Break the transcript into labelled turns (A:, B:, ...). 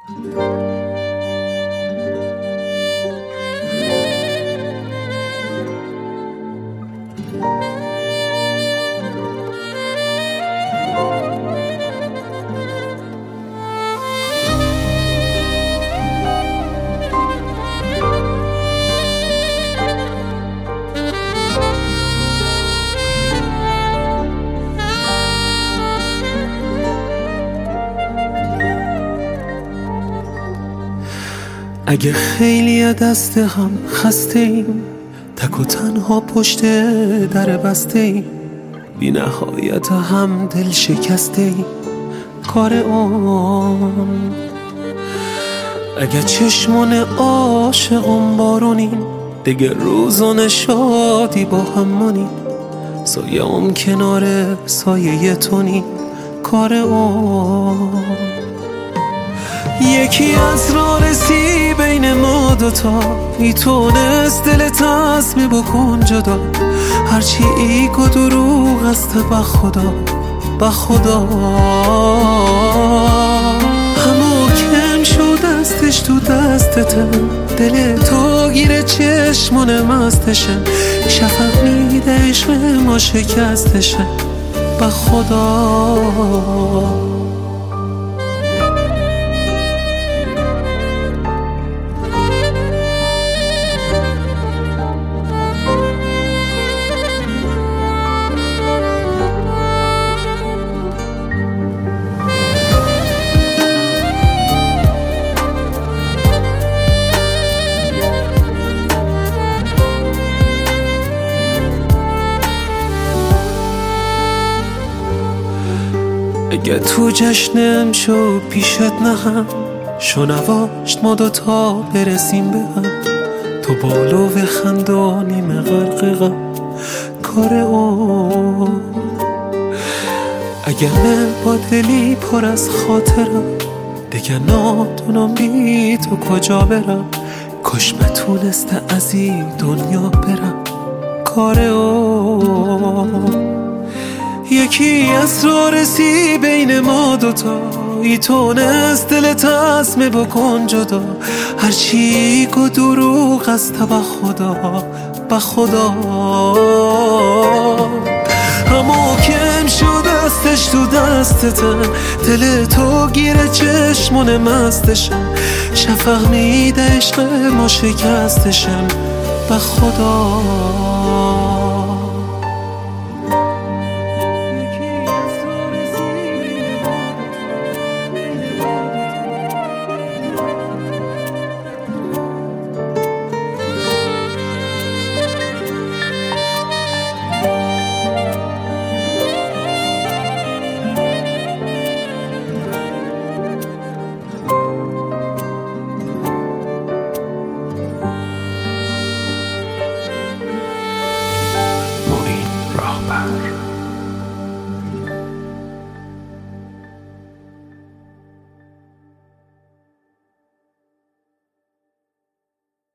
A: اگه خیلی دست هم خسته ایم، تک و تنها پشت در بسته ایم، بی نهایت هم دل شکسته ایم، کار اون. اگه چشمان عاشقم بارونیم، دیگه روزان شادی با همونیم، سایه هم کنار سایه تونیم، کار اون. یکی از راه رسی بین ما دوتا، میتونست دل تصمیم بکن جدا، هرچی ایگ و دروغ است به خدا همو کم شد دستش تو دستته، دل تو گیره چشمون مستشه، شفق میده عشق ما شکستشه، به خدا. اگه تو جشنم شو پیشت نهم، شو نواشت ما دوتا برسیم به هم، تو بالو و خندانیم غرق غم، کار اون. اگه من با دلی پر از خاطرم، دیگه نادونم بی تو کجا برم، کاش بتونسته از این دنیا برم، کار اون. یکی از راه رسی بین ما دوتا، میتونست دل تصمیم بکن جدا، هرچی گو دروغ است به خدا همو کم شد دستش تو دستتن، دل تو گیره چشمون مستشن، شفق میده عشق ما شکستشن، به خدا.